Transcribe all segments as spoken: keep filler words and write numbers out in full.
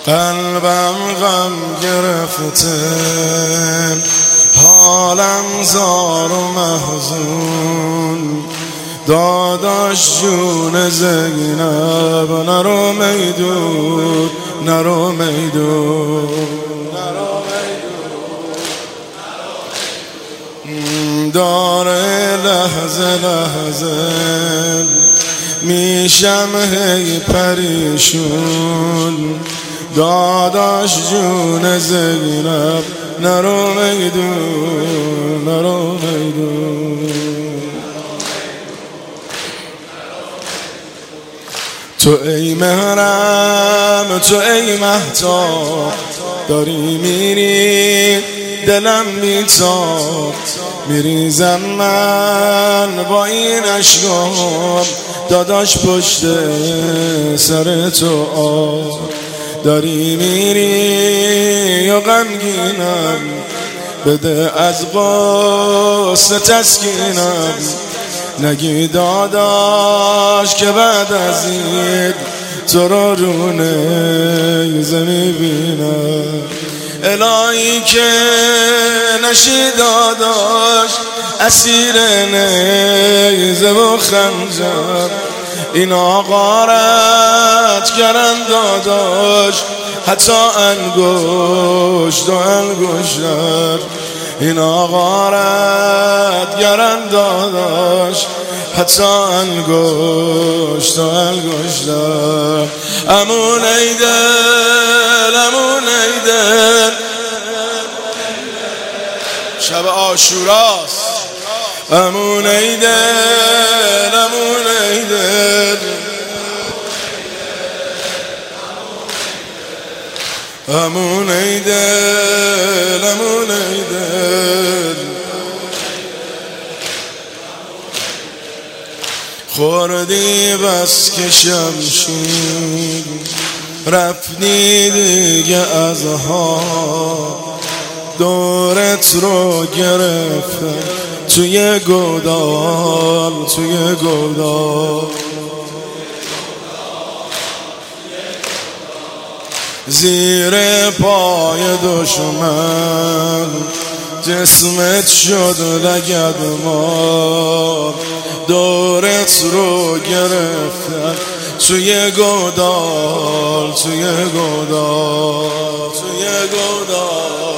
قلبم غم گرفته، حالم زار و محزون. داداش جون زینب نرو میدون، نرو میدون، داره لحظه لحظه میشم هی پریشون. داداش جون زینب نرو میدون، نرو میدون. تو ای مهرم، تو ای مهتاب، داری میری دلم میتاب. میریزم من با این اشکام، داداش پشت سر تو آب. داری میری و غمگینم، بده از غصه تسکینم. نگی داداش که بعد از این تو رو رو نیزه میبینم. الهی که نشی داداش اسیر نیزه و خنجر. اینا غارت کردن داداش، حتی انگشت و انگشتر. اینا غارت کردن داداش، حتی انگشت و انگشتر. امون ای دل، امون ای دل، شب عاشوراست. امون ای دل، امون ای دل، امون ای دل، امون ای دل. خوردی بس که شمشیر، رفتی دیگه از ها. دورت رو گرفته توی گودال، توی گودال. زیر پای دشمن جسمت شد لگدمال. دورت رو گرفتن توی گودال، توی گودال، توی گودال.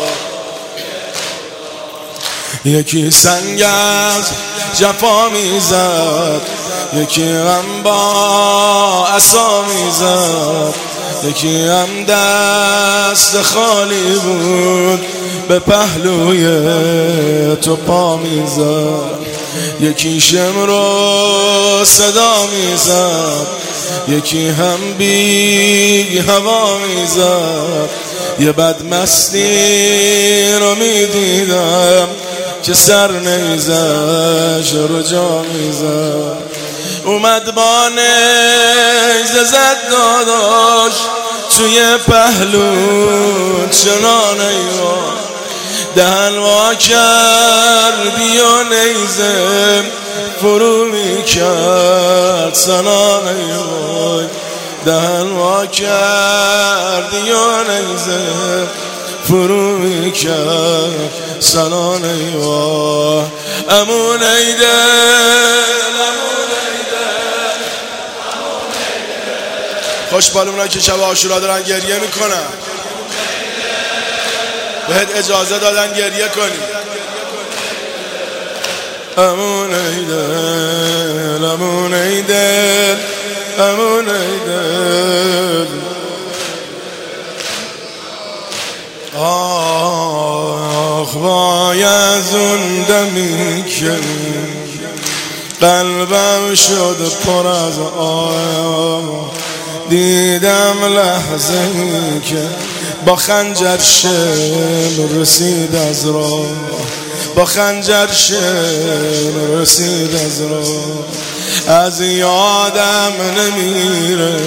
یکی سنگ از جفا میزد، یکی غم با عصا میزد. یکی هم دست خالی بود، به پهلوی تو پا میزد. یکی شمر رو صدا میزد، یکی هم بی هوا میزد. یه بدمستی رو میدیدم که سر نیزش رو جا میزد. اومد با نیزه زد داداش توی پهلو چنان ایوان. دهن وا کردی و نیزه فرو میکرد سنان ایوان. دهن وا کردی و نیزه فرو میکرد سنان ایوان. امون ای دل، امون ای دل. خوش بالمونن که شب عاشورا دارن گریه میکنن، بهت اجازه دادن گریه کنی. امون ای دل، امون ای دل، امون ای دل. آخ وای از اون دمی که قلبم شد پر از آه. دیدم لحظه ای که با خنجر شمر رسید از راه، با خنجر شمر رسید از راه. از یادم نمیره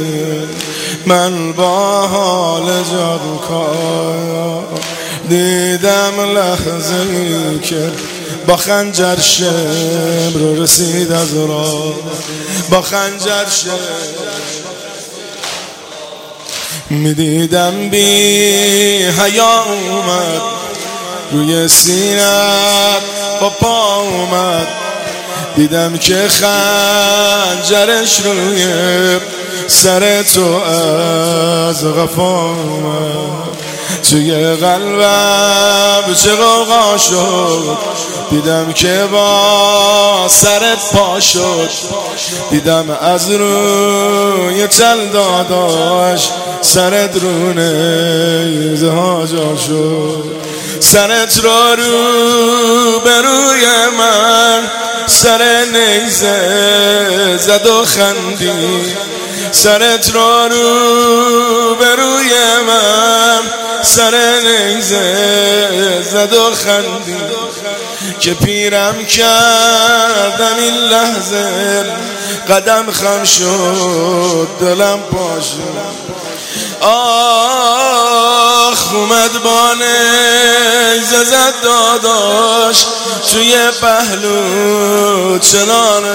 من با حال جانکار. دیدم لحظه ای که با خنجر شمر رسید از راه، با خنجر شمر. میدیدم بی حیا اومد روی سینت با پا اومد، دیدم که خنجرش روی سر تو از غفا اومد. توی قلبم چه غوغا شد، دیدم که با سرت پا شد، دیدم از روی چل داداش سرت رو نیزه ها جا شد. سرت را رو به روی من سر نیزه زد و خندی، سرت را رو به روی من سر نیزه زد و خندی، که پیرم کردم این لحظه قدم خم شد دلم پاشد. آخ اومد با نیزه زد داداش توی پهلو چنانه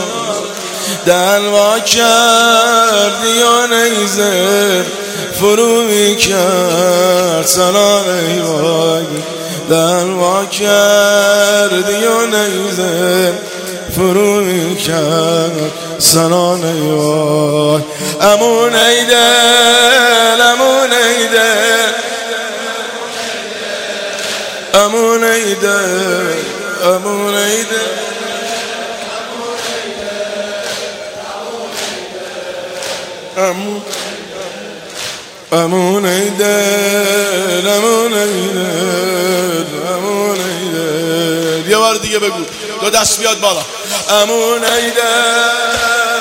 دلوا کردی و نیزه فرو میکرد سنانه وای، دلوا کردی و نیزه فرو میکرد سنانه وای. امون ایدل امون ایدل امون ایدل امون ایدل امون امون ایدل امون ایدل امون ایدل. یه بار دیگه بگو، دو دست بیاد بالا. امون ایدل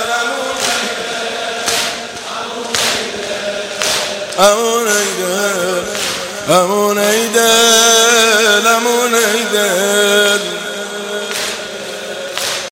امون ایدل امون ایدل امون ایدل